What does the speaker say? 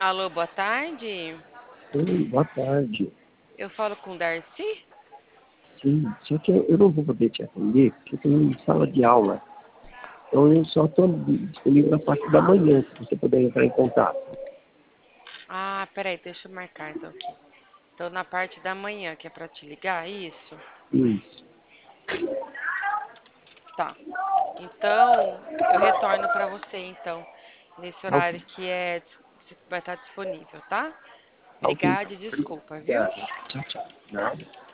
Alô, boa tarde. Oi, boa tarde. Eu falo com o Darcy? Sim, só que eu não vou poder te atender, porque eu tenho sala de aula. Então eu só estou disponível na parte da manhã, se você puder entrar em contato. Ah, peraí, deixa eu marcar então aqui. Então na parte da manhã, que é pra te ligar, isso? Isso. Tá. Então, eu retorno pra você então, nesse Tá ok. horário que vai estar disponível, tá? Tá ok, então. Obrigada e desculpa, viu? Obrigado. Tchau, tchau. Nada.